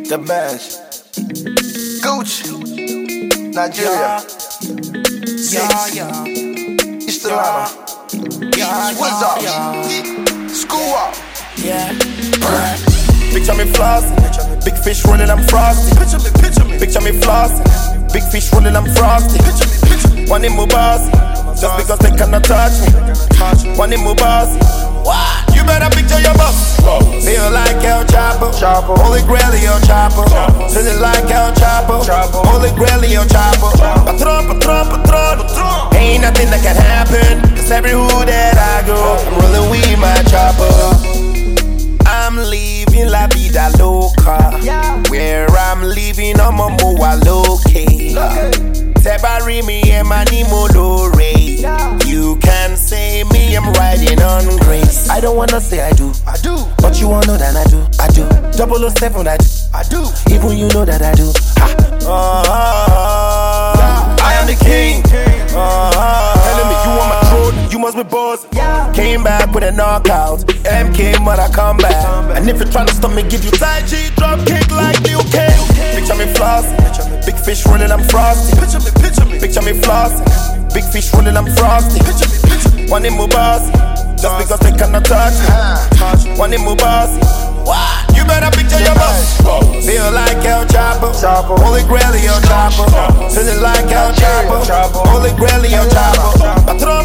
The bench. Gucci. Nigeria. East Atlanta. What's up? School up. Picture me flossing, big fish rolling, I'm frosty. Picture me flossing, big fish rolling, I'm frosty. One in Mubasi, just because they cannot touch me. One in Mubasi, you better picture your boss. Feel like El Chapo, Holy Grail El Chapo. Feeling like El Chapo, Holy Grail El Chapo. Patron, ain't nothing that can happen, cause every hood that I go, I'm rolling with my chopper. I'm living la vida loca. Where I'm living, I'm a moa loke. Tebari me and mani molore. You can say me, I'm riding on grace. I don't wanna say I do, but you all know that I do. 007 I do. Even you know that I do. I am the king. Telling me you want my throat, you must be buzzed. Came back with a knockout. MK, but I come back. And if you're trying to stop me, give you Tai Chi, drop kick like Liu Kang. Picture me flossing, big fish rolling, I'm frosty. Picture me flossing, big fish rolling, I'm frosty. One in Mubasi, just because they cannot touch me. One in Mubasi, you better picture your boss. Feel like El Chapo, Holy Grail El Chapo. Feeling like El Chapo, Holy Grail El Chapo.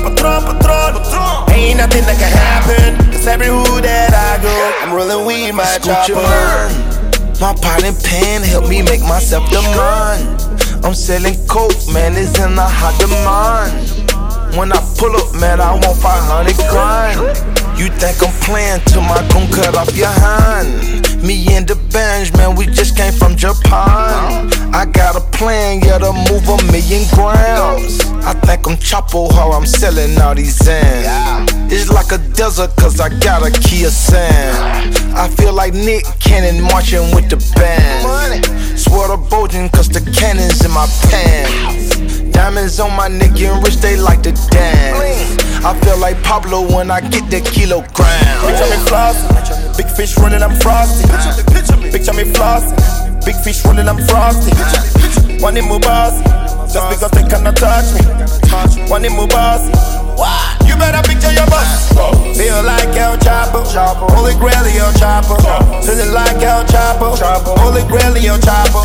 Patron, ain't nothing that can happen, cause every hood that I go, I'm rolling with my chopper. My pot and pan help me make myself the man. I'm selling coke, man, it's in a hot demand. When I pull up, man, I want 500 grand. You think I'm playing till my gun cut off your hand. Me and the bench, man, we just came from Japan. I got a plan, yeah, to move 1,000,000 grams. I think I'm Chapo, how I'm selling all these Zans. It's like a desert, cause I got a Kia Sand. I feel like Nick Cannon marching with the band. Swear to Bojan, cause the cannon's in my pants. Diamonds on my neck and rich, they like to dance. I feel like Pablo when I get the kilogram. Picture me flossing, big fish rolling, I'm frosty. Picture me flossing, big fish rolling, I'm frosty. One in Mubasi, just because they cannot touch me. One in Mubasi, you better picture your boss. Feel like El Chapo, Holy Grail El Chapo. Feeling like El Chapo, Holy Grail El Chapo.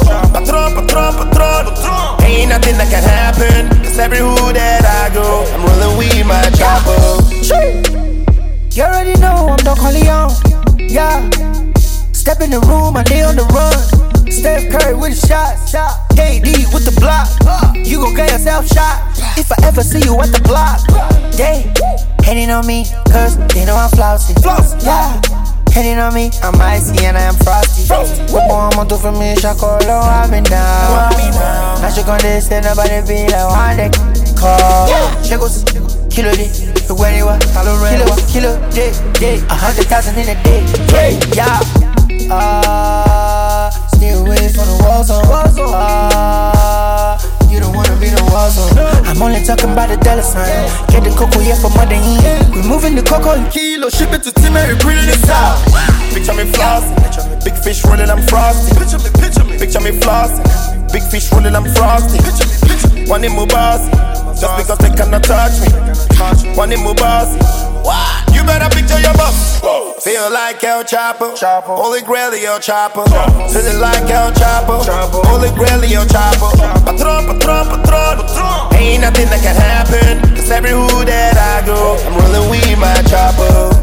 Patron, ain't nothing that can happen, cause every hood that I go, I'm rolling with my chopper. You already know I'm Don Corleone, yeah. Step in the room, I lay on the run. Steph Curry with a shot, KD with the block. You gon' get yourself shot if I ever see you at the block. They hating on me, cause they know I'm flossy. Yeah, hating on me, I'm icy and I am frosty. What more I'm on to for me, Shakolo, I've been down. Now she gon' listen, nobody be like one day. Call, she goes, kilo day, where you are, kilo day, 100,000 in a day, yeah. Stay away from the war zone. You don't wanna be the war zone. I'm only talking about the dollar sign. Get the cocoa, yeah, for mother in. We moving the cocoa in kilo, ship it to Tim Mary, bring it south. Picture me flossing, big fish rolling, I'm frosty. Picture me flossing, big fish rolling, I'm frosty. One in Mubasi, just because they cannot touch me. One in Mubasi, you better picture your boss. Feel like El Chapo, Holy Grail El Chapo. Feeling like El Chapo, Holy Grail El Chapo. Patron, ain't nothing that can happen, cause every hood that I go, I'm rolling with my chopper.